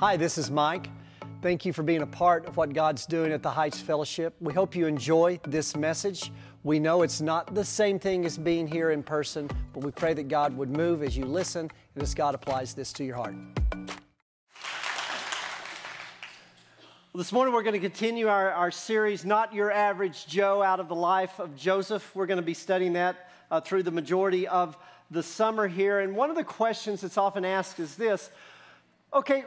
Hi, this is Mike. Thank you for being a part of what God's doing at the Heights Fellowship. We hope you enjoy this message. We know it's not the same thing as being here in person, but we pray that God would move as you listen and as God applies this to your heart. Well, this morning we're going to continue our series, Not Your Average Joe, out of the life of Joseph. We're going to be studying that through the majority of the summer here. And one of the questions that's often asked is this: okay,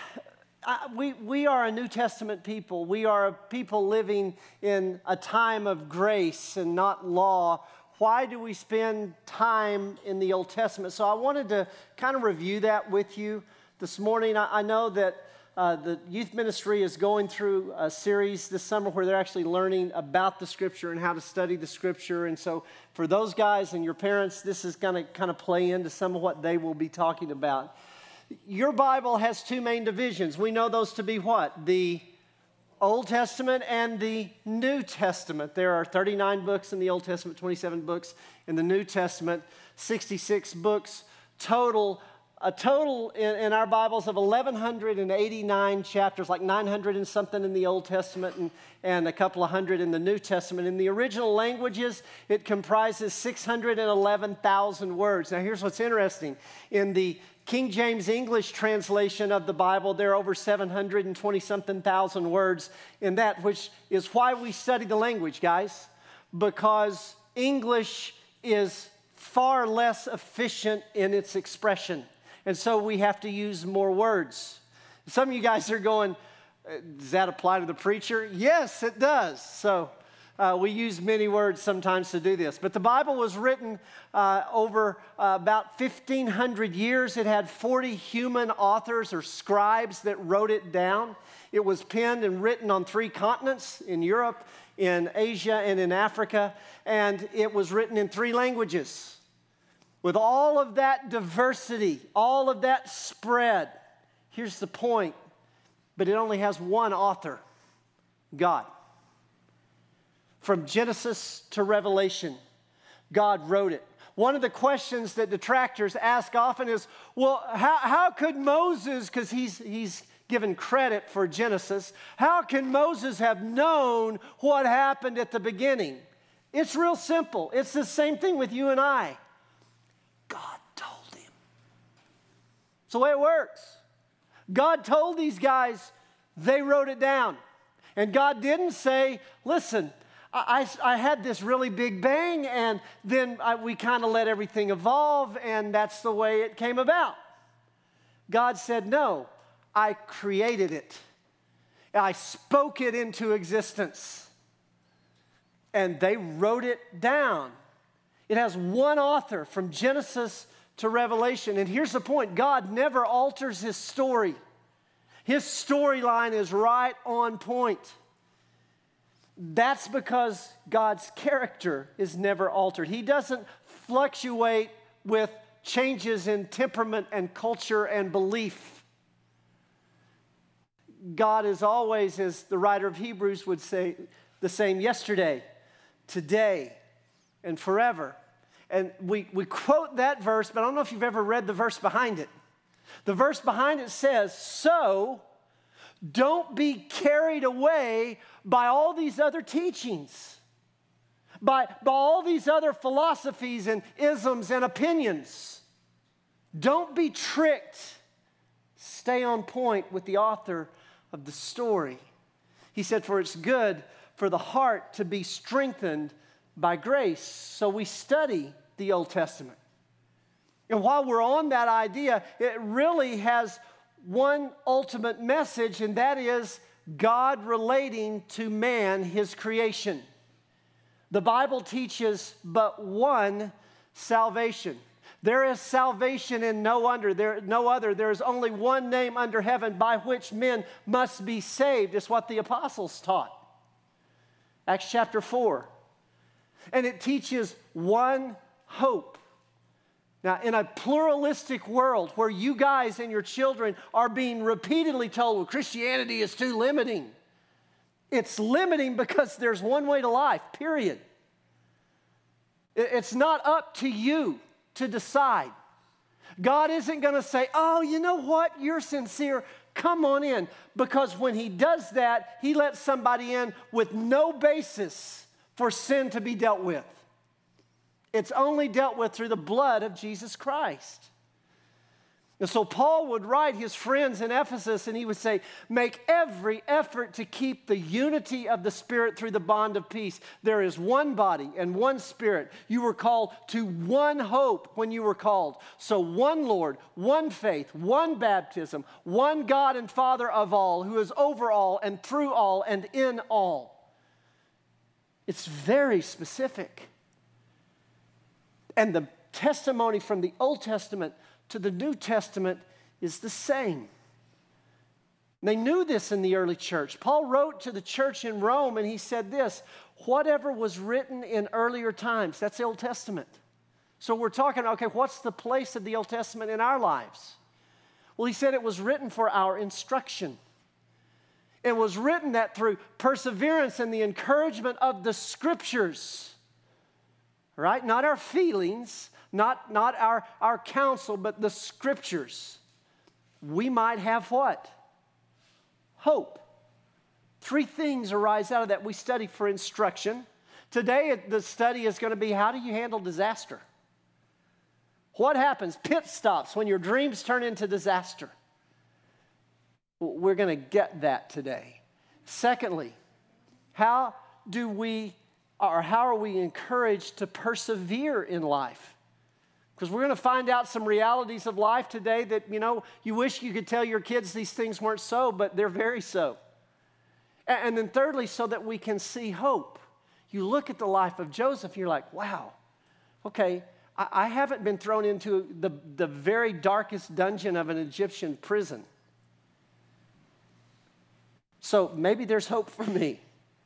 we are a New Testament people. We are a people living in a time of grace and not law. Why do we spend time in the Old Testament? So I wanted to kind of review that with you this morning. I know that the youth ministry is going through a series this summer where they're actually learning about the Scripture and how to study the Scripture. And so for those guys and your parents, this is going to kind of play into some of what they will be talking about. Your Bible has two main divisions. We know those to be what? The Old Testament and the New Testament. There are 39 books in the Old Testament, 27 books in the New Testament, 66 books total. A total in our Bibles of 1,189 chapters, like 900 and something in the Old Testament and a couple of hundred in the New Testament. In the original languages, it comprises 611,000 words. Now, here's what's interesting. In the King James English translation of the Bible, there are over 720-something thousand words in that, which is why we study the language, guys, because English is far less efficient in its expression. And so we have to use more words. Some of you guys are going, does that apply to the preacher? Yes, it does. So we use many words sometimes to do this. But the Bible was written over about 1,500 years. It had 40 human authors or scribes that wrote it down. It was penned and written on 3 continents, in Europe, in Asia, and in Africa. And it was written in 3 languages. With all of that diversity, all of that spread, here's the point, but it only has one author, God. From Genesis to Revelation, God wrote it. One of the questions that detractors ask often is, well, how could Moses, because he's given credit for Genesis, how can Moses have known what happened at the beginning? It's real simple. It's the same thing with you and I. God told him. It's the way it works. God told these guys, they wrote it down. And God didn't say, listen, I had this really big bang, and then we kind of let everything evolve, and that's the way it came about. God said, no, I created it. I spoke it into existence. And they wrote it down. It has one author from Genesis to Revelation. And here's the point. God never alters his story. His storyline is right on point. That's because God's character is never altered. He doesn't fluctuate with changes in temperament and culture and belief. God is always, as the writer of Hebrews would say, the same yesterday, today, and forever. And we quote that verse, but I don't know if you've ever read the verse behind it. The verse behind it says, so don't be carried away by all these other teachings, by all these other philosophies and isms and opinions. Don't be tricked. Stay on point with the author of the story. He said, for it's good for the heart to be strengthened by grace. So we study the Old Testament. And while we're on that idea, it really has one ultimate message, and that is God relating to man, his creation. The Bible teaches but one salvation. There is salvation in no other. There is only one name under heaven by which men must be saved. It's what the apostles taught. Acts chapter 4. And it teaches one hope. Now, in a pluralistic world where you guys and your children are being repeatedly told, well, Christianity is too limiting. It's limiting because there's one way to life, period. It's not up to you to decide. God isn't going to say, oh, you know what? You're sincere. Come on in. Because when he does that, he lets somebody in with no basis for sin to be dealt with. It's only dealt with through the blood of Jesus Christ. And so Paul would write his friends in Ephesus and he would say, make every effort to keep the unity of the Spirit through the bond of peace. There is one body and one Spirit. You were called to one hope when you were called. So one Lord, one faith, one baptism, one God and Father of all, who is over all and through all and in all. It's very specific. And the testimony from the Old Testament to the New Testament is the same. They knew this in the early church. Paul wrote to the church in Rome and he said this, whatever was written in earlier times, that's the Old Testament. So we're talking, okay, what's the place of the Old Testament in our lives? Well, he said it was written for our instruction. It was written that through perseverance and the encouragement of the Scriptures, right? Not our feelings, not our counsel, but the Scriptures. We might have what? Hope. 3 things arise out of that. We study for instruction. Today, the study is going to be, how do you handle disaster? What happens? Pit stops when your dreams turn into disaster. We're going to get that today. Secondly, how are we encouraged to persevere in life? Because we're going to find out some realities of life today that, you wish you could tell your kids these things weren't so, but they're very so. And then thirdly, so that we can see hope. You look at the life of Joseph, you're like, wow, okay, I haven't been thrown into the very darkest dungeon of an Egyptian prison. So maybe there's hope for me.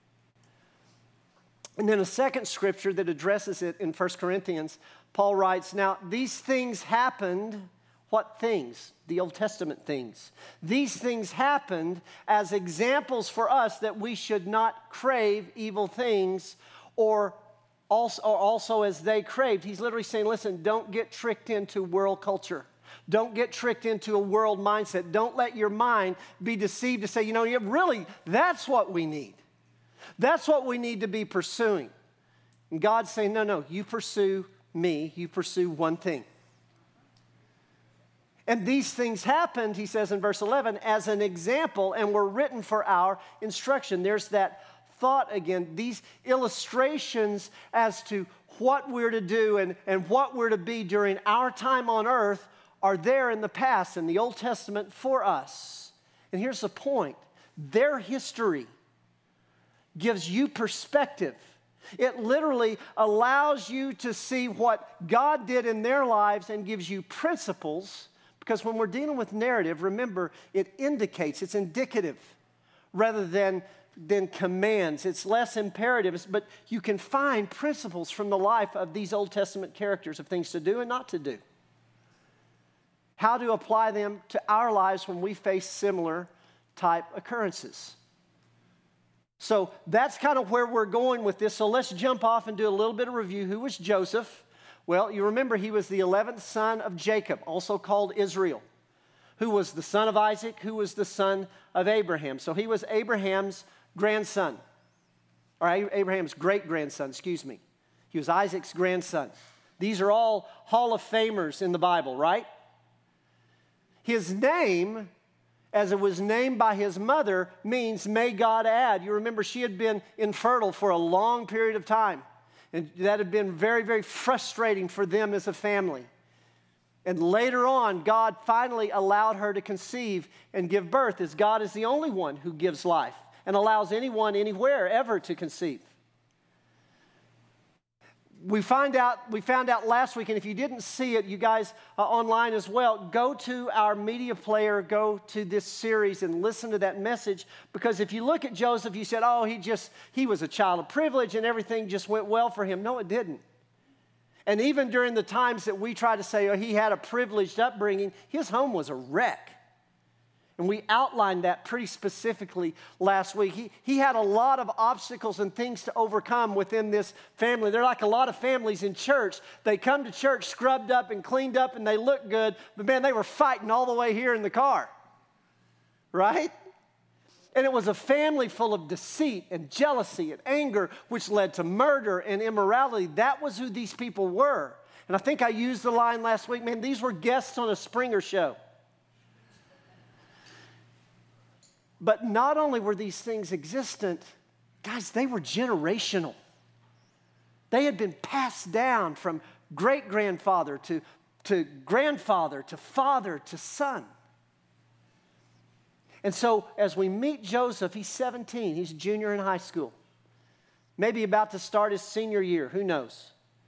And then a second scripture that addresses it in 1 Corinthians, Paul writes, now these things happened, what things? The Old Testament things. These things happened as examples for us that we should not crave evil things or also as they craved. He's literally saying, listen, don't get tricked into world culture. Don't get tricked into a world mindset. Don't let your mind be deceived to say, really, that's what we need. That's what we need to be pursuing. And God's saying, no, you pursue me. You pursue one thing. And these things happened, he says in verse 11, as an example and were written for our instruction. There's that thought again, these illustrations as to what we're to do and what we're to be during our time on earth are there in the past in the Old Testament for us. And here's the point. Their history gives you perspective. It literally allows you to see what God did in their lives and gives you principles, because when we're dealing with narrative, remember, it indicates, it's indicative rather than commands. It's less imperatives, but you can find principles from the life of these Old Testament characters of things to do and not to do. How to apply them to our lives when we face similar type occurrences. So that's kind of where we're going with this. So let's jump off and do a little bit of review. Who was Joseph? Well, you remember he was the 11th son of Jacob, also called Israel, who was the son of Isaac, who was the son of Abraham. So he was Abraham's grandson, or Abraham's great-grandson, excuse me. He was Isaac's grandson. These are all Hall of Famers in the Bible, right? His name, as it was named by his mother, means may God add. You remember she had been infertile for a long period of time. And that had been very, very frustrating for them as a family. And later on, God finally allowed her to conceive and give birth, as God is the only one who gives life and allows anyone, anywhere, ever to conceive. We found out last week, and if you didn't see it, you guys online as well, go to our media player, go to this series and listen to that message, because if you look at Joseph, you said, oh, he was a child of privilege and everything just went well for him. No, it didn't. And even during the times that we try to say, oh, he had a privileged upbringing, his home was a wreck. And we outlined that pretty specifically last week. He had a lot of obstacles and things to overcome within this family. They're like a lot of families in church. They come to church scrubbed up and cleaned up and they look good, but man, they were fighting all the way here in the car, right? And it was a family full of deceit and jealousy and anger, which led to murder and immorality. That was who these people were. And I think I used the line last week, man, these were guests on a Springer show. But not only were these things existent, guys, they were generational. They had been passed down from great-grandfather to grandfather to father to son. And so as we meet Joseph, he's 17. He's a junior in high school. Maybe about to start his senior year. Who knows?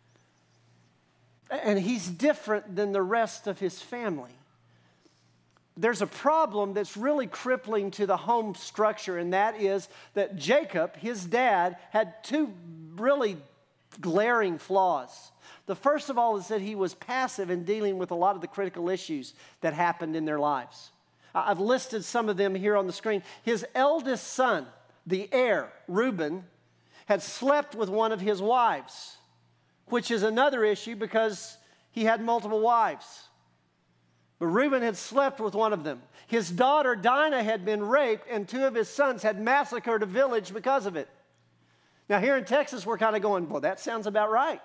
And he's different than the rest of his family. There's a problem that's really crippling to the home structure, and that is that Jacob, his dad, had two really glaring flaws. The first of all is that he was passive in dealing with a lot of the critical issues that happened in their lives. I've listed some of them here on the screen. His eldest son, the heir, Reuben, had slept with one of his wives, which is another issue because he had multiple wives. But Reuben had slept with one of them. His daughter Dinah had been raped, and two of his sons had massacred a village because of it. Now here in Texas, we're kind of going, well, that sounds about right.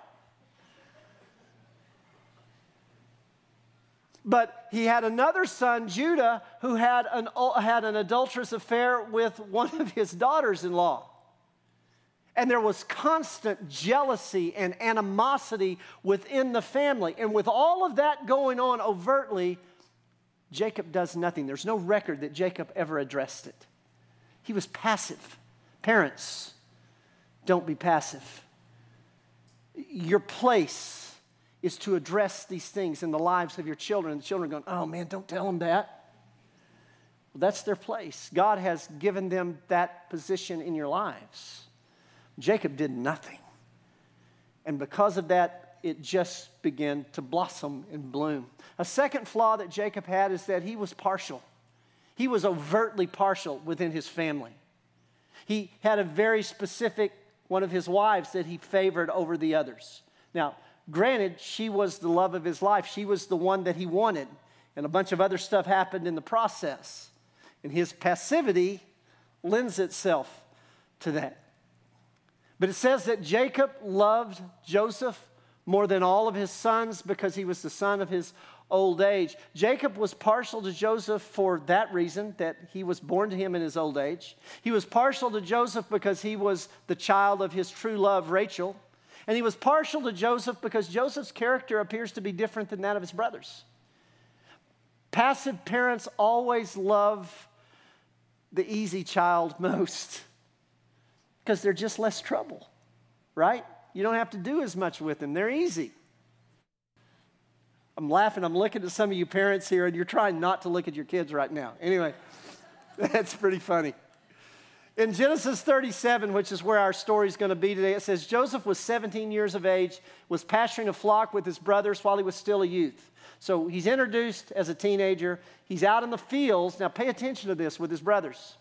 But he had another son, Judah, who had an adulterous affair with one of his daughters-in-law. And there was constant jealousy and animosity within the family. And with all of that going on overtly, Jacob does nothing. There's no record that Jacob ever addressed it. He was passive. Parents, don't be passive. Your place is to address these things in the lives of your children. And the children are going, oh man, don't tell them that. Well, that's their place. God has given them that position in your lives. Jacob did nothing. And because of that, it just began to blossom and bloom. A second flaw that Jacob had is that he was partial. He was overtly partial within his family. He had a very specific one of his wives that he favored over the others. Now, granted, she was the love of his life. She was the one that he wanted. And a bunch of other stuff happened in the process. And his passivity lends itself to that. But it says that Jacob loved Joseph more than all of his sons because he was the son of his old age. Jacob was partial to Joseph for that reason, that he was born to him in his old age. He was partial to Joseph because he was the child of his true love, Rachel. And he was partial to Joseph because Joseph's character appears to be different than that of his brothers. Passive parents always love the easy child most because they're just less trouble, right? You don't have to do as much with them. They're easy. I'm laughing. I'm looking at some of you parents here, and you're trying not to look at your kids right now. Anyway, that's pretty funny. In Genesis 37, which is where our story is going to be today, it says, Joseph was 17 years of age, was pasturing a flock with his brothers while he was still a youth. So he's introduced as a teenager. He's out in the fields. Now pay attention to this with his brothers.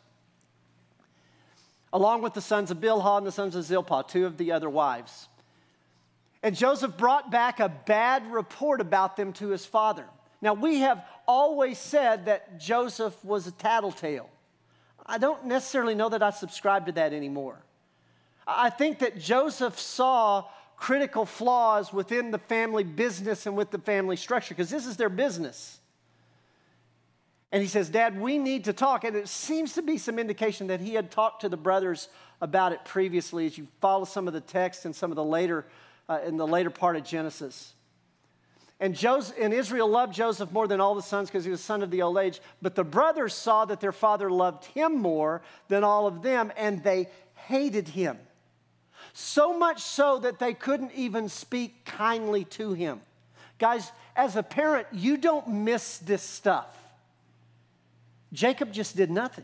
Along with the sons of Bilhah and the sons of Zilpah, two of the other wives. And Joseph brought back a bad report about them to his father. Now, we have always said that Joseph was a tattletale. I don't necessarily know that I subscribe to that anymore. I think that Joseph saw critical flaws within the family business and with the family structure, because this is their business. And he says, Dad, we need to talk. And it seems to be some indication that he had talked to the brothers about it previously as you follow some of the text and some of the later, in the later part of Genesis. And Israel loved Joseph more than all the sons because he was son of the old age. But the brothers saw that their father loved him more than all of them, and they hated him. So much so that they couldn't even speak kindly to him. Guys, as a parent, you don't miss this stuff. Jacob just did nothing.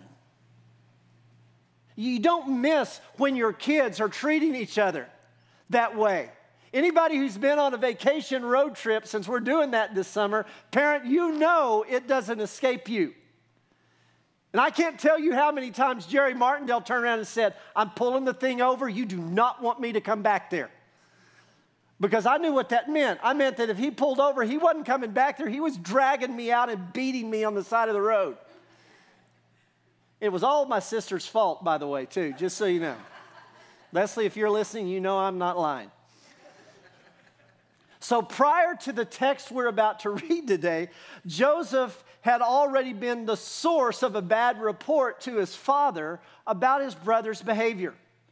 You don't miss when your kids are treating each other that way. Anybody who's been on a vacation road trip, since we're doing that this summer, parent, you know it doesn't escape you. And I can't tell you how many times Jerry Martindale turned around and said, I'm pulling the thing over. You do not want me to come back there. Because I knew what that meant. I meant that if he pulled over, he wasn't coming back there. He was dragging me out and beating me on the side of the road. It was all my sister's fault, by the way, too, just so you know. Leslie, if you're listening, you know I'm not lying. So prior to the text we're about to read today, Joseph had already been the source of a bad report to his father about his brother's behavior.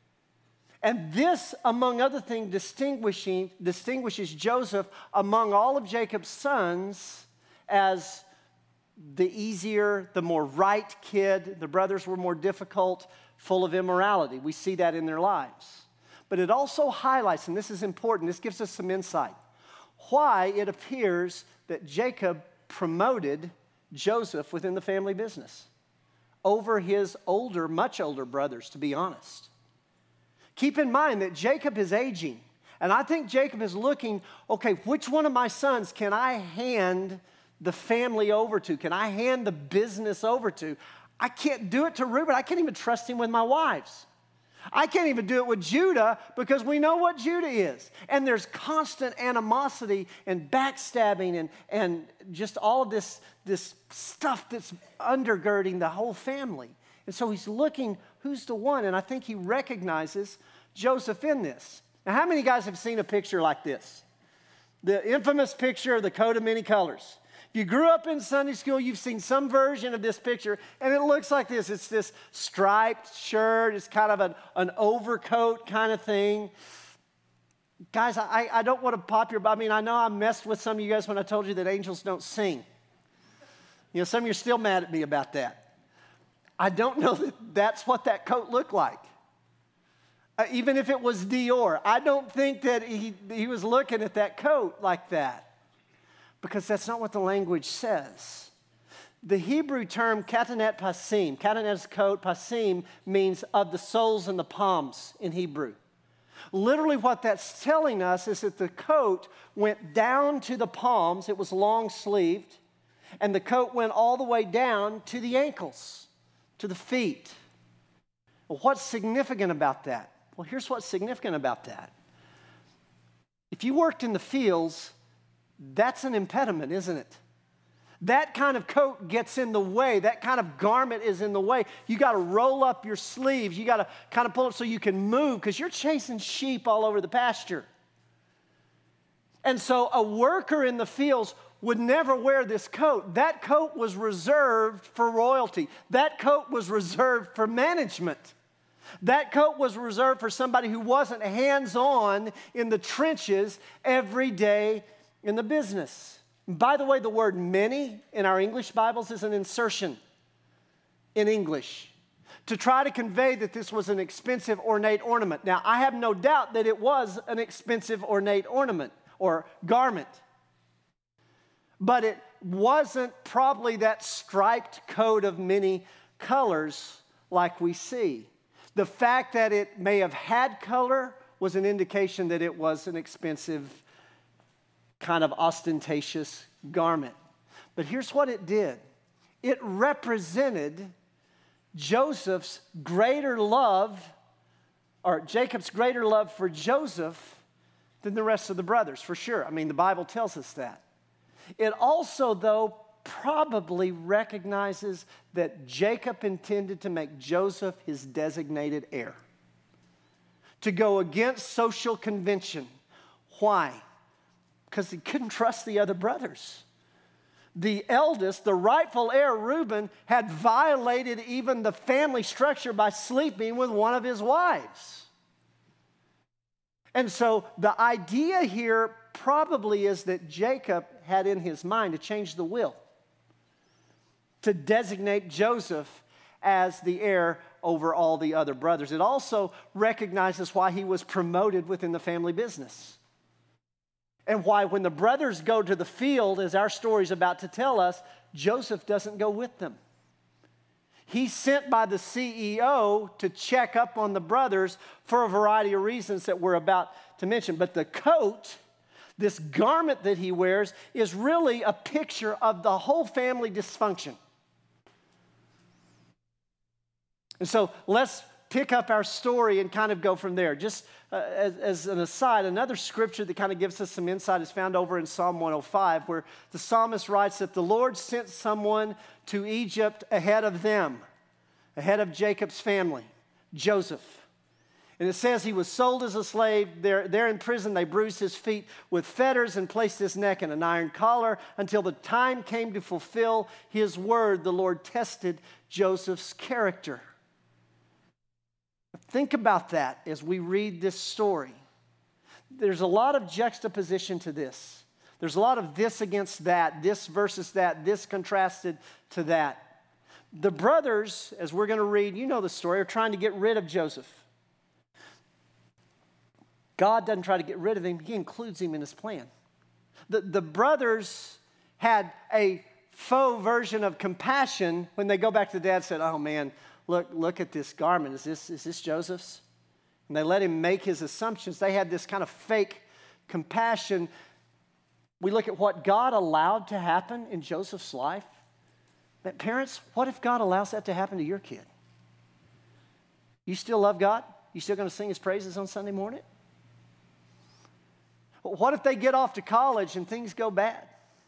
And this, among other things, distinguishes Joseph among all of Jacob's sons as the easier, the more right kid. The brothers were more difficult, full of immorality. We see that in their lives. But it also highlights, and this is important, this gives us some insight, why it appears that Jacob promoted Joseph within the family business over his older, much older brothers, to be honest. Keep in mind that Jacob is aging, and I think Jacob is looking, okay, which one of my sons can I hand the family over to? Can I hand the business over to? I can't do it to Reuben. I can't even trust him with my wives. I can't even do it with Judah because we know what Judah is. And there's constant animosity and backstabbing and just all of this stuff that's undergirding the whole family. And so he's looking, who's the one? And I think he recognizes Joseph in this. Now, how many guys have seen a picture like this? The infamous picture of the coat of many colors. If you grew up in Sunday school, you've seen some version of this picture, and it looks like this. It's this striped shirt. It's kind of an overcoat kind of thing. Guys, I don't want to pop your... I mean, I know I messed with some of you guys when I told you that angels don't sing. You know, some of you are still mad at me about that. I don't know that that's what that coat looked like. Even if it was Dior, I don't think that he was looking at that coat like that. Because that's not what the language says. The Hebrew term katanet pasim, katanet's coat, pasim, means of the soles and the palms in Hebrew. Literally what that's telling us is that the coat went down to the palms, it was long-sleeved, and the coat went all the way down to the ankles, to the feet. Well, what's significant about that? Well, here's what's significant about that. If you worked in the fields, that's an impediment, isn't it? That kind of coat gets in the way. That kind of garment is in the way. You got to roll up your sleeves. You got to kind of pull it so you can move because you're chasing sheep all over the pasture. And so a worker in the fields would never wear this coat. That coat was reserved for royalty. That coat was reserved for management. That coat was reserved for somebody who wasn't hands-on in the trenches every day in the business. By the way, the word many in our English Bibles is an insertion in English to try to convey that this was an expensive, ornate ornament. Now, I have no doubt that it was an expensive, ornate ornament or garment, but it wasn't probably that striped coat of many colors like we see. The fact that it may have had color was an indication that it was an expensive, kind of ostentatious garment. But here's what it did. It represented Joseph's greater love, or Jacob's greater love for Joseph than the rest of the brothers, for sure. I mean, the Bible tells us that. It also, though, probably recognizes that Jacob intended to make Joseph his designated heir, to go against social convention. Why? Because he couldn't trust the other brothers. The eldest, the rightful heir, Reuben, had violated even the family structure by sleeping with one of his wives. And so the idea here probably is that Jacob had in his mind to change the will, to designate Joseph as the heir over all the other brothers. It also recognizes why he was promoted within the family business. And why when the brothers go to the field, as our story is about to tell us, Joseph doesn't go with them. He's sent by the CEO to check up on the brothers for a variety of reasons that we're about to mention. But the coat, this garment that he wears, is really a picture of the whole family dysfunction. And so let's pick up our story and kind of go from there. Just as an aside, another scripture that kind of gives us some insight is found over in Psalm 105, where the psalmist writes that the Lord sent someone to Egypt ahead of them, ahead of Jacob's family, Joseph. And it says he was sold as a slave. There in prison, they bruised his feet with fetters and placed his neck in an iron collar until the time came to fulfill his word. The Lord tested Joseph's character. Think about that as we read this story. There's a lot of juxtaposition to this. There's a lot of this against that, this versus that, this contrasted to that. The brothers, as we're going to read, you know the story, are trying to get rid of Joseph. God doesn't try to get rid of him. He includes him in his plan. The brothers had a faux version of compassion when they go back to dad and said, oh man, look at this garment. Is this Joseph's? And they let him make his assumptions. They had this kind of fake compassion. We look at what God allowed to happen in Joseph's life. But parents, what if God allows that to happen to your kid? You still love God? You still going to sing his praises on Sunday morning? What if they get off to college and things go bad?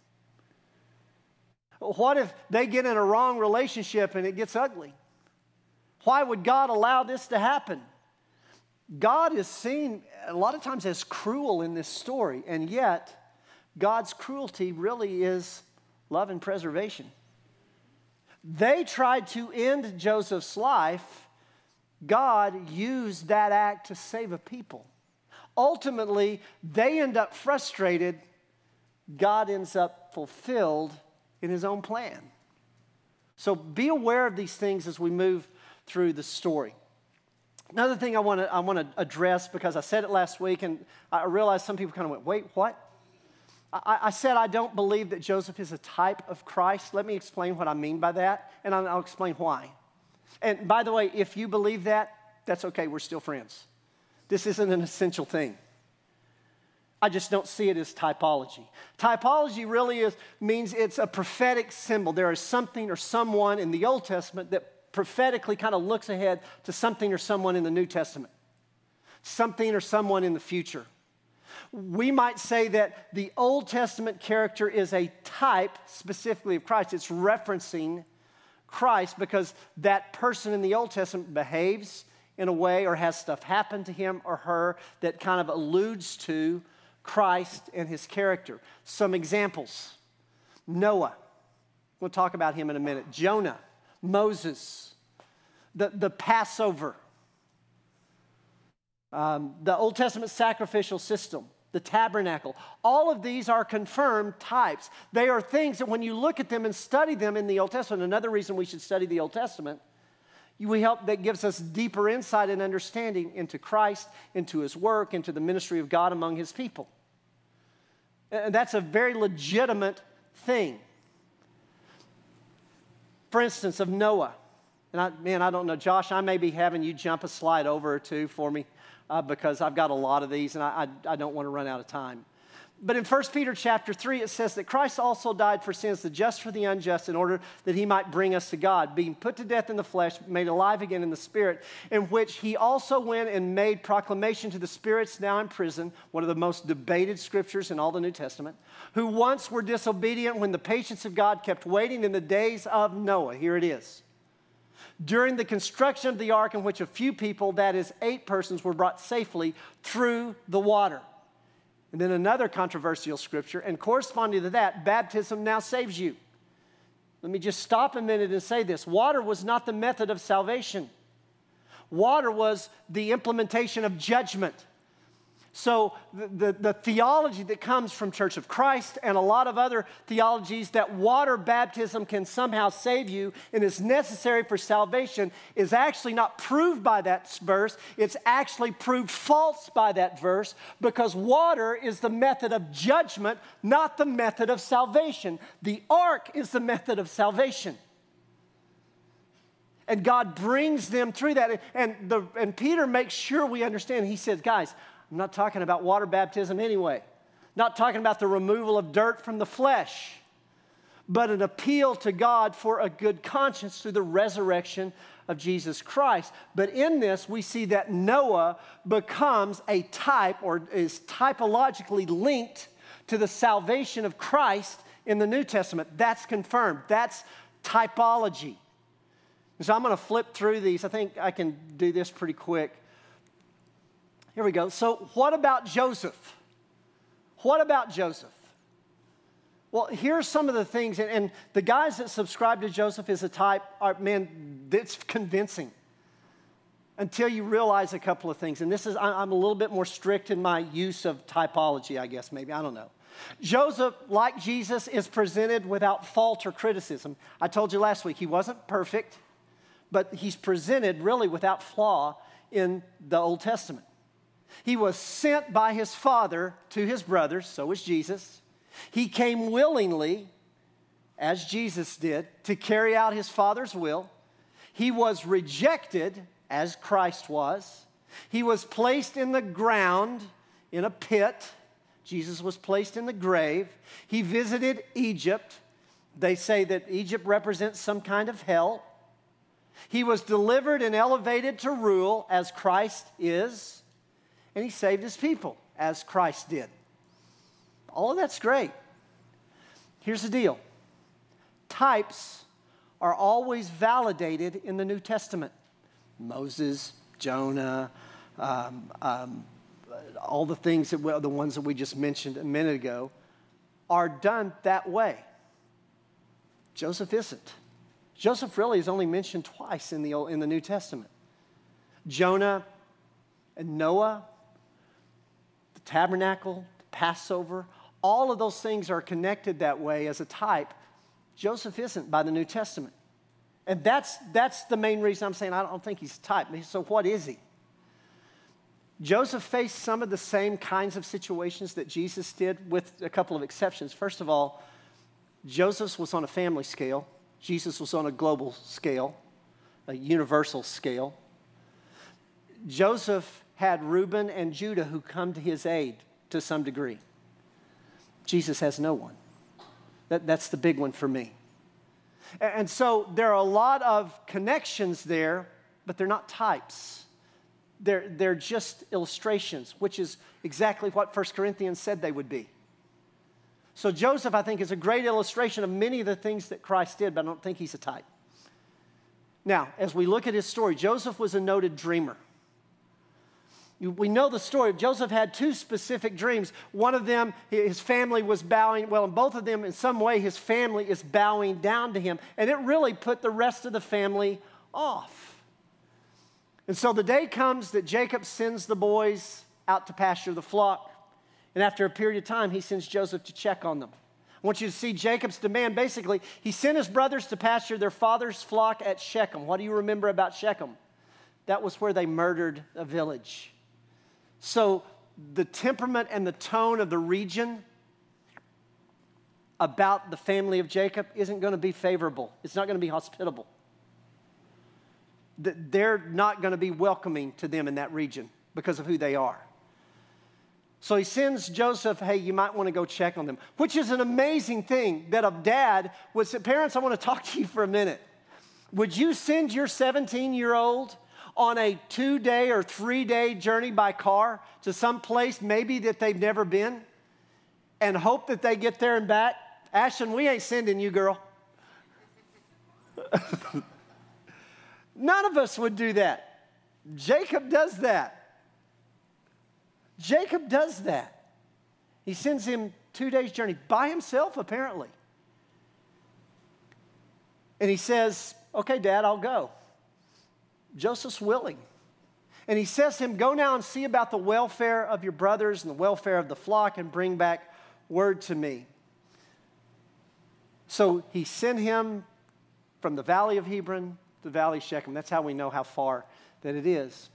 What if they get in a wrong relationship and it gets ugly? Why would God allow this to happen? God is seen a lot of times as cruel in this story, and yet God's cruelty really is love and preservation. They tried to end Joseph's life. God used that act to save a people. Ultimately, they end up frustrated. God ends up fulfilled in his own plan. So be aware of these things as we move through the story. Another thing I want to address, because I said it last week, and I realized some people kind of went, wait, what? I said I don't believe that Joseph is a type of Christ. Let me explain what I mean by that, and I'll explain why. And by the way, if you believe that, that's okay. We're still friends. This isn't an essential thing. I just don't see it as typology. Typology really means it's a prophetic symbol. There is something or someone in the Old Testament that prophetically kind of looks ahead to something or someone in the New Testament. Something or someone in the future. We might say that the Old Testament character is a type specifically of Christ. It's referencing Christ because that person in the Old Testament behaves in a way or has stuff happen to him or her that kind of alludes to Christ and his character. Some examples. Noah. We'll talk about him in a minute. Jonah. Moses. The Passover. The Old Testament sacrificial system. The tabernacle. All of these are confirmed types. They are things that when you look at them and study them in the Old Testament, another reason we should study the Old Testament, that gives us deeper insight and understanding into Christ, into his work, into the ministry of God among his people. And that's a very legitimate thing. For instance, of Noah. And I don't know, Josh, I may be having you jump a slide over or two for me because I've got a lot of these and I don't want to run out of time. But in 1 Peter chapter 3, it says that Christ also died for sins, the just for the unjust, in order that he might bring us to God, being put to death in the flesh, made alive again in the spirit, in which he also went and made proclamation to the spirits now in prison, one of the most debated scriptures in all the New Testament, who once were disobedient when the patience of God kept waiting in the days of Noah. Here it is. During the construction of the ark, in which a few people, that is 8 persons, were brought safely through the water. And then another controversial scripture, and corresponding to that, baptism now saves you. Let me just stop a minute and say this. Water was not the method of salvation. Water was the implementation of judgment. So the theology that comes from Church of Christ and a lot of other theologies that water baptism can somehow save you and is necessary for salvation is actually not proved by that verse. It's actually proved false by that verse because water is the method of judgment, not the method of salvation. The ark is the method of salvation. And God brings them through that. And Peter makes sure we understand. He says, guys, I'm not talking about water baptism anyway. Not talking about the removal of dirt from the flesh. but an appeal to God for a good conscience through the resurrection of Jesus Christ. But in this, we see that Noah becomes a type, or is typologically linked to the salvation of Christ in the New Testament. That's confirmed. That's typology. So I'm going to flip through these. I think I can do this pretty quick. Here we go. So what about Joseph? What about Joseph? Well, here's some of the things, and the guys that subscribe to Joseph as a type, man, it's convincing until you realize a couple of things. And this is, I'm a little bit more strict in my use of typology, I guess, maybe, I don't know. Joseph, like Jesus, is presented without fault or criticism. I told you last week, he wasn't perfect, but he's presented really without flaw in the Old Testament. He was sent by his father to his brothers, so was Jesus. He came willingly, as Jesus did, to carry out his Father's will. He was rejected, as Christ was. He was placed in the ground in a pit. Jesus was placed in the grave. He visited Egypt. They say that Egypt represents some kind of hell. He was delivered and elevated to rule, as Christ is. And he saved his people, as Christ did. All of that's great. Here's the deal. Types are always validated in the New Testament. Moses, Jonah, all the things the ones that we just mentioned a minute ago, are done that way. Joseph isn't. Joseph really is only mentioned twice in the New Testament. Jonah and Noah, the tabernacle, the Passover, all of those things are connected that way as a type. Joseph isn't by the New Testament. And that's the main reason I'm saying I don't think he's a type. So what is he? Joseph faced some of the same kinds of situations that Jesus did, with a couple of exceptions. First of all, Joseph was on a family scale. Jesus was on a global scale, a universal scale. Joseph had Reuben and Judah who come to his aid to some degree. Jesus has no one. That's the big one for me. And so there are a lot of connections there, but they're not types. They're just illustrations, which is exactly what 1 Corinthians said they would be. So Joseph, I think, is a great illustration of many of the things that Christ did, but I don't think he's a type. Now, as we look at his story, Joseph was a noted dreamer. We know the story. Joseph had two specific dreams. One of them, his family was bowing. Well, in both of them, in some way, his family is bowing down to him. And it really put the rest of the family off. And so the day comes that Jacob sends the boys out to pasture the flock. And after a period of time, he sends Joseph to check on them. I want you to see Jacob's demand. Basically, he sent his brothers to pasture their father's flock at Shechem. What do you remember about Shechem? That was where they murdered a village. So the temperament and the tone of the region about the family of Jacob isn't going to be favorable. It's not going to be hospitable. They're not going to be welcoming to them in that region because of who they are. So he sends Joseph, hey, you might want to go check on them, which is an amazing thing that a dad would say, parents, I want to talk to you for a minute. Would you send your 17-year-old on a 2-day or 3-day journey by car to some place maybe that they've never been and hope that they get there and back? Ashton, we ain't sending you, girl. None of us would do that. Jacob does that. Jacob does that. He sends him 2 days journey by himself, apparently. And he says, okay, Dad, I'll go. Joseph's willing. And he says to him, go now and see about the welfare of your brothers and the welfare of the flock and bring back word to me. So he sent him from the valley of Hebron to the valley of Shechem. That's how we know how far that it is.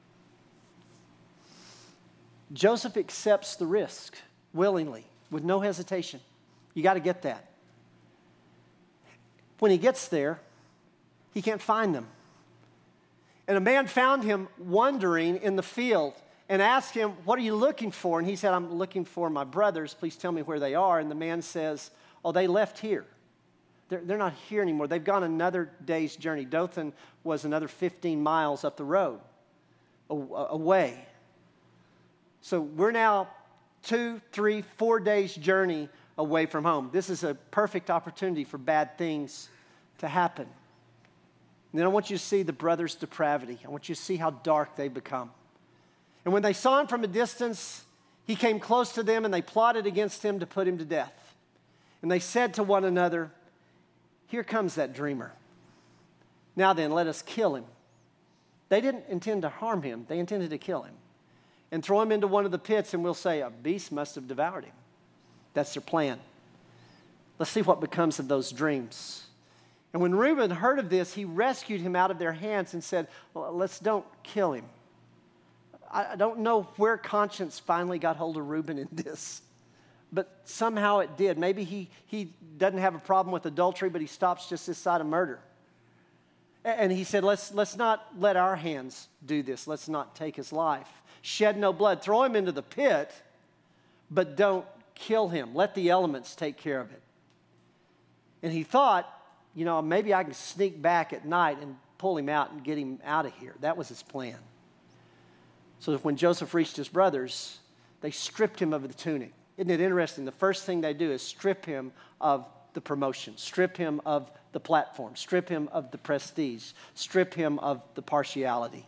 Joseph accepts the risk willingly, with no hesitation. You got to get that. When he gets there, he can't find them. And a man found him wandering in the field and asked him, what are you looking for? And he said, I'm looking for my brothers. Please tell me where they are. And the man says, oh, they left here. They're not here anymore. They've gone another day's journey. Dothan was another 15 miles up the road away. So we're now 2, 3, 4 days journey away from home. This is a perfect opportunity for bad things to happen. And then I want you to see the brothers' depravity. I want you to see how dark they become. And when they saw him from a distance, he came close to them, and they plotted against him to put him to death. And they said to one another, "Here comes that dreamer. Now then, let us kill him." They didn't intend to harm him. They intended to kill him and throw him into one of the pits, and we'll say a beast must have devoured him. That's their plan. Let's see what becomes of those dreams. And when Reuben heard of this, he rescued him out of their hands and said, "Well, let's don't kill him." I don't know where conscience finally got hold of Reuben in this, but somehow it did. Maybe he doesn't have a problem with adultery, but he stops just this side of murder. And he said, let's not let our hands do this. Let's not take his life. Shed no blood. Throw him into the pit, but don't kill him. Let the elements take care of it. And he thought, maybe I can sneak back at night and pull him out and get him out of here. That was his plan. So when Joseph reached his brothers, they stripped him of the tunic. Isn't it interesting? The first thing they do is strip him of the promotion, strip him of the platform, strip him of the prestige, strip him of the partiality.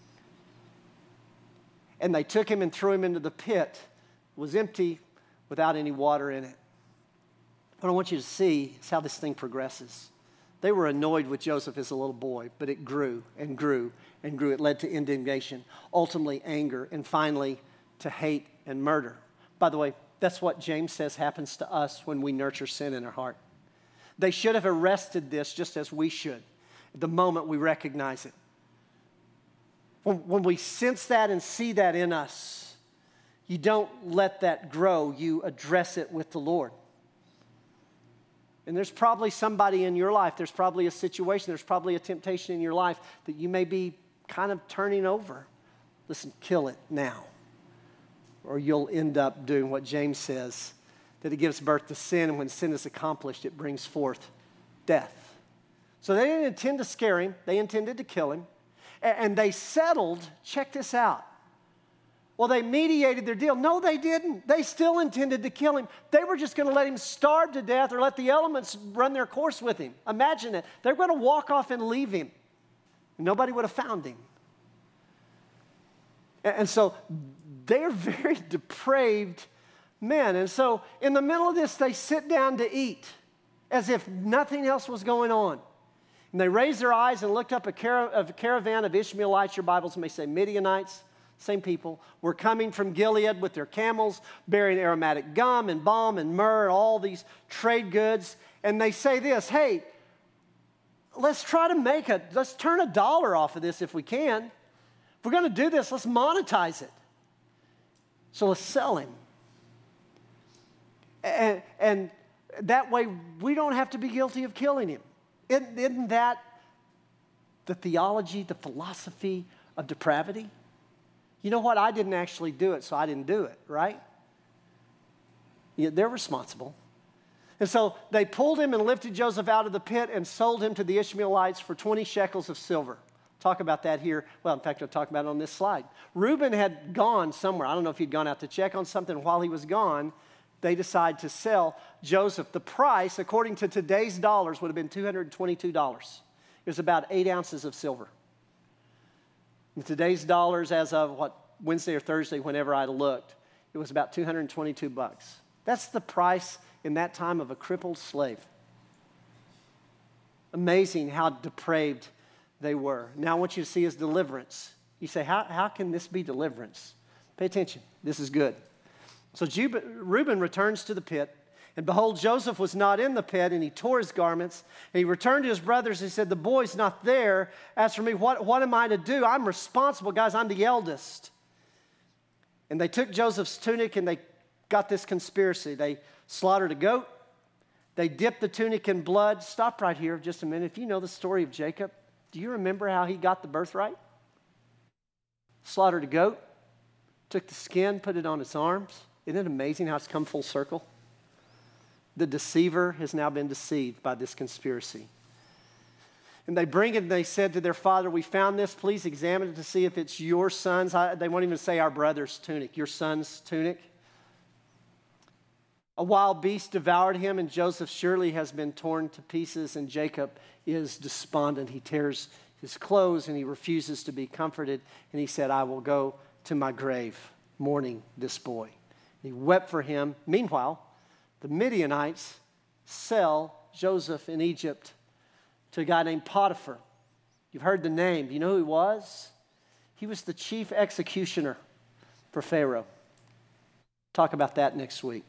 And they took him and threw him into the pit. It was empty, without any water in it. What I want you to see is how this thing progresses. They were annoyed with Joseph as a little boy, but it grew and grew and grew. It led to indignation, ultimately anger, and finally to hate and murder. By the way, that's what James says happens to us when we nurture sin in our heart. They should have arrested this just as we should, the moment we recognize it. When we sense that and see that in us, you don't let that grow. You address it with the Lord. And there's probably somebody in your life, there's probably a situation, there's probably a temptation in your life that you may be kind of turning over. Listen, kill it now. Or you'll end up doing what James says, that it gives birth to sin, and when sin is accomplished, it brings forth death. So they didn't intend to scare him. They intended to kill him. And they settled, check this out. Well, they mediated their deal. No, they didn't. They still intended to kill him. They were just going to let him starve to death or let the elements run their course with him. Imagine it. They're going to walk off and leave him. Nobody would have found him. And so they're very depraved men. And so in the middle of this, they sit down to eat as if nothing else was going on. And they raised their eyes and looked up a caravan of Ishmaelites. Your Bibles may say Midianites. Same people, were coming from Gilead with their camels, bearing aromatic gum and balm and myrrh, all these trade goods. And they say this, hey, let's turn $1 off of this if we can. If we're going to do this, let's monetize it. So let's sell him. And that way we don't have to be guilty of killing him. Isn't that the theology, the philosophy of depravity? You know what? I didn't actually do it, so I didn't do it, right? Yeah, they're responsible. And so they pulled him and lifted Joseph out of the pit and sold him to the Ishmaelites for 20 shekels of silver. Talk about that here. Well, in fact, I'll talk about it on this slide. Reuben had gone somewhere. I don't know if he'd gone out to check on something. While he was gone, they decided to sell Joseph. The price, according to today's dollars, would have been $222. It was about 8 ounces of silver. In today's dollars, as of Wednesday or Thursday, whenever I looked, it was about $222. That's the price in that time of a crippled slave. Amazing how depraved they were. Now I want you to see his deliverance. You say, how can this be deliverance? Pay attention. This is good. So Reuben returns to the pit, and behold, Joseph was not in the pit, and he tore his garments, and he returned to his brothers and said, the boy's not there. As for me, what am I to do? I'm responsible, guys. I'm the eldest. And they took Joseph's tunic, and they got this conspiracy. They slaughtered a goat. They dipped the tunic in blood. Stop right here just a minute. If you know the story of Jacob, do you remember how he got the birthright? Slaughtered a goat, took the skin, put it on his arms. Isn't it amazing how it's come full circle? The deceiver has now been deceived by this conspiracy. And they bring it and they said to their father, we found this, please examine it to see if it's your son's. They won't even say our brother's tunic, your son's tunic. A wild beast devoured him, and Joseph surely has been torn to pieces, and Jacob is despondent. He tears his clothes and he refuses to be comforted. And he said, I will go to my grave mourning this boy. He wept for him. Meanwhile, the Midianites sell Joseph in Egypt to a guy named Potiphar. You've heard the name. Do you know who he was? He was the chief executioner for Pharaoh. Talk about that next week.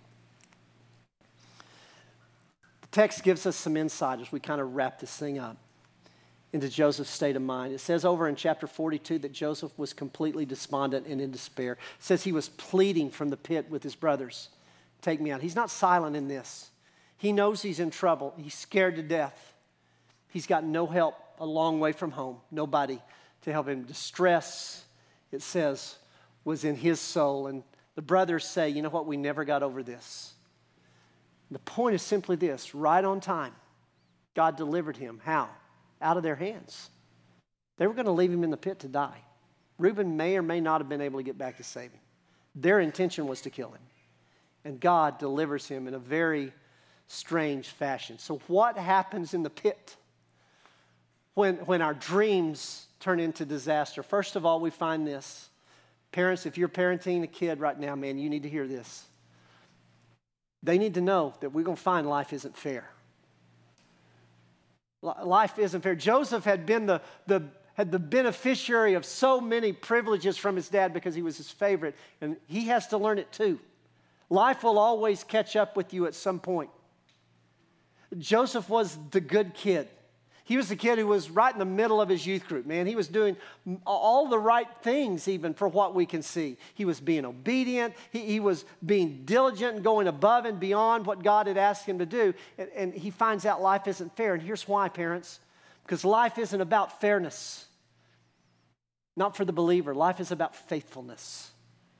The text gives us some insight as we kind of wrap this thing up into Joseph's state of mind. It says over in chapter 42 that Joseph was completely despondent and in despair. It says he was pleading from the pit with his brothers, take me out. He's not silent in this. He knows he's in trouble. He's scared to death. He's got no help a long way from home. Nobody to help him. Distress, it says, was in his soul. And the brothers say, you know what, we never got over this. The point is simply this, right on time, God delivered him. How? Out of their hands. They were going to leave him in the pit to die. Reuben may or may not have been able to get back to save him. Their intention was to kill him. And God delivers him in a very strange fashion. So what happens in the pit when our dreams turn into disaster? First of all, we find this. Parents, if you're parenting a kid right now, man, you need to hear this. They need to know that we're going to find life isn't fair. Life isn't fair. Joseph had been the beneficiary of so many privileges from his dad because he was his favorite, and he has to learn it too. Life will always catch up with you at some point. Joseph was the good kid. He was the kid who was right in the middle of his youth group, man. He was doing all the right things even for what we can see. He was being obedient. He was being diligent and going above and beyond what God had asked him to do. And he finds out life isn't fair. And here's why, parents. Because life isn't about fairness. Not for the believer. Life is about faithfulness.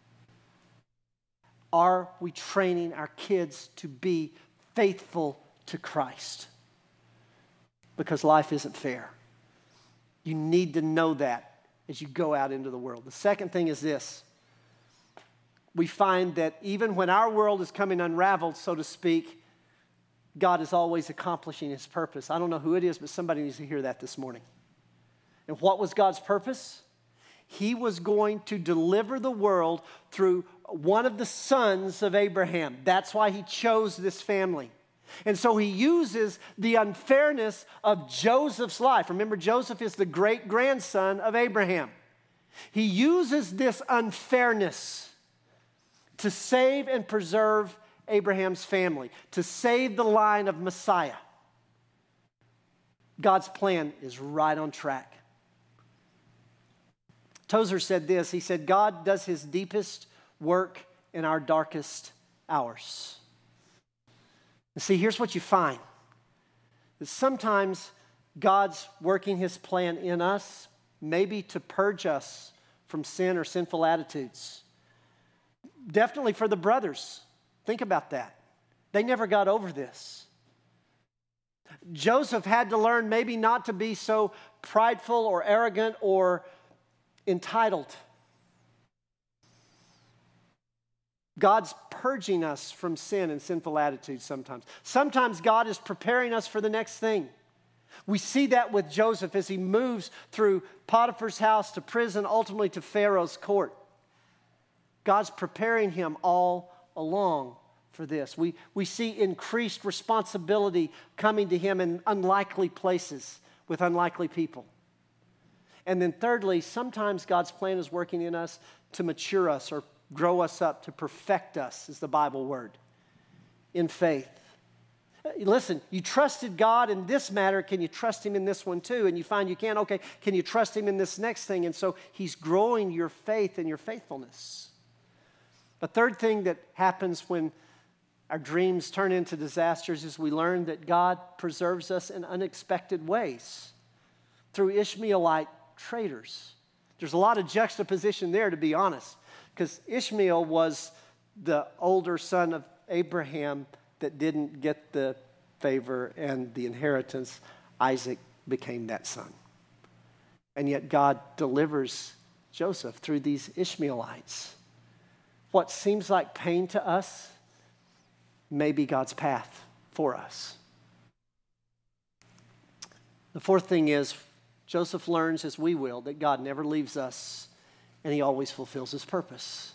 Are we training our kids to be faithful to Christ? Because life isn't fair. You need to know that as you go out into the world. The second thing is this. We find that even when our world is coming unraveled, so to speak, God is always accomplishing his purpose. I don't know who it is, but somebody needs to hear that this morning. And what was God's purpose? He was going to deliver the world through one of the sons of Abraham. That's why he chose this family. And so he uses the unfairness of Joseph's life. Remember, Joseph is the great-grandson of Abraham. He uses this unfairness to save and preserve Abraham's family, to save the line of Messiah. God's plan is right on track. Tozer said this. He said, God does his deepest work in our darkest hours. See, here's what you find. That sometimes God's working his plan in us, maybe to purge us from sin or sinful attitudes. Definitely for the brothers. Think about that. They never got over this. Joseph had to learn maybe not to be so prideful or arrogant or entitled. God's purging us from sin and sinful attitudes sometimes. Sometimes God is preparing us for the next thing. We see that with Joseph as he moves through Potiphar's house to prison, ultimately to Pharaoh's court. God's preparing him all along for this. We see increased responsibility coming to him in unlikely places with unlikely people. And then thirdly, sometimes God's plan is working in us to mature us or grow us up, to perfect us, is the Bible word, in faith. Listen, you trusted God in this matter. Can you trust him in this one too? And you find you can. Okay, can you trust him in this next thing? And so he's growing your faith and your faithfulness. The third thing that happens when our dreams turn into disasters is we learn that God preserves us in unexpected ways through Ishmaelite traders. There's a lot of juxtaposition there, to be honest. Because Ishmael was the older son of Abraham, that didn't get the favor and the inheritance, Isaac became that son. And yet God delivers Joseph through these Ishmaelites. What seems like pain to us may be God's path for us. The fourth thing is, Joseph learns, as we will, that God never leaves us and he always fulfills his purpose.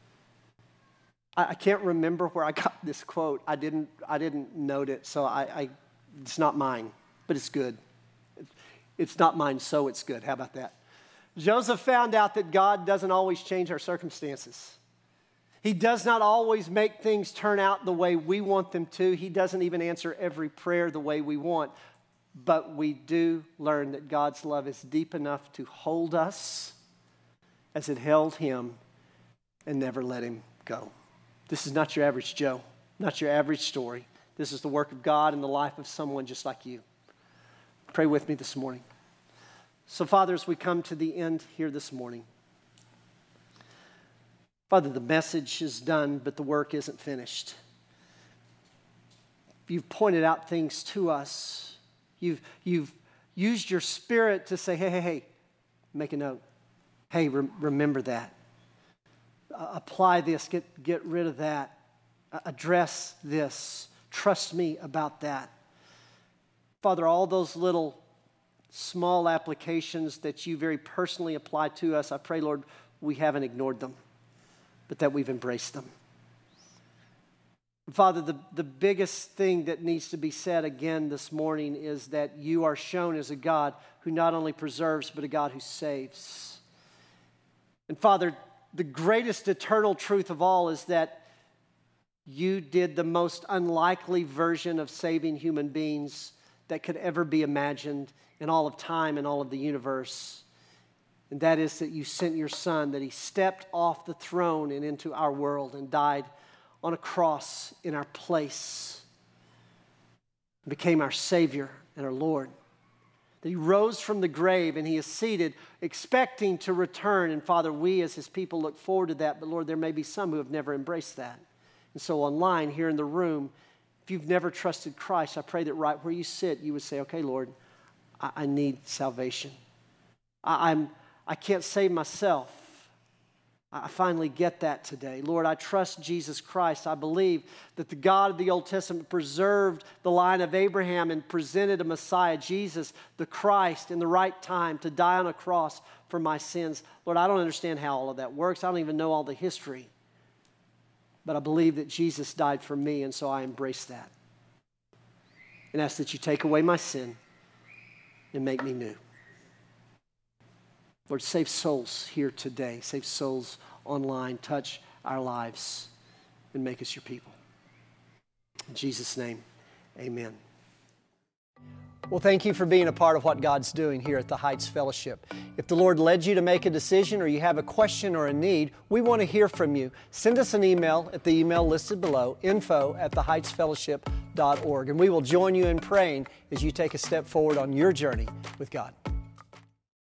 I can't remember where I got this quote. I didn't note it, so it's not mine, but it's good. It's not mine, so it's good. How about that? Joseph found out that God doesn't always change our circumstances. He does not always make things turn out the way we want them to. He doesn't even answer every prayer the way we want. But we do learn that God's love is deep enough to hold us as it held him and never let him go. This is not your average Joe, not your average story. This is the work of God in the life of someone just like you. Pray with me this morning. So, Father, as we come to the end here this morning, Father, the message is done, but the work isn't finished. You've pointed out things to us. You've used your Spirit to say, hey, make a note. Hey, remember that. Apply this, get rid of that. Address this. Trust me about that. Father, all those little small applications that you very personally apply to us, I pray, Lord, we haven't ignored them, but that we've embraced them. Father, the biggest thing that needs to be said again this morning is that you are shown as a God who not only preserves, but a God who saves. And Father, the greatest eternal truth of all is that you did the most unlikely version of saving human beings that could ever be imagined in all of time and all of the universe. And that is that you sent your Son, that he stepped off the throne and into our world and died on a cross in our place, became our Savior and our Lord. That he rose from the grave and he is seated, expecting to return. And Father, we as his people look forward to that. But Lord, there may be some who have never embraced that. And so online, here in the room, if you've never trusted Christ, I pray that right where you sit, you would say, okay, Lord, I need salvation. I can't save myself. I finally get that today. Lord, I trust Jesus Christ. I believe that the God of the Old Testament preserved the line of Abraham and presented a Messiah, Jesus, the Christ, in the right time to die on a cross for my sins. Lord, I don't understand how all of that works. I don't even know all the history. But I believe that Jesus died for me, and so I embrace that. And ask that you take away my sin and make me new. Lord, save souls here today. Save souls online. Touch our lives and make us your people. In Jesus' name, amen. Well, thank you for being a part of what God's doing here at the Heights Fellowship. If the Lord led you to make a decision or you have a question or a need, we want to hear from you. Send us an email at the email listed below, info@theheightsfellowship.org, and we will join you in praying as you take a step forward on your journey with God.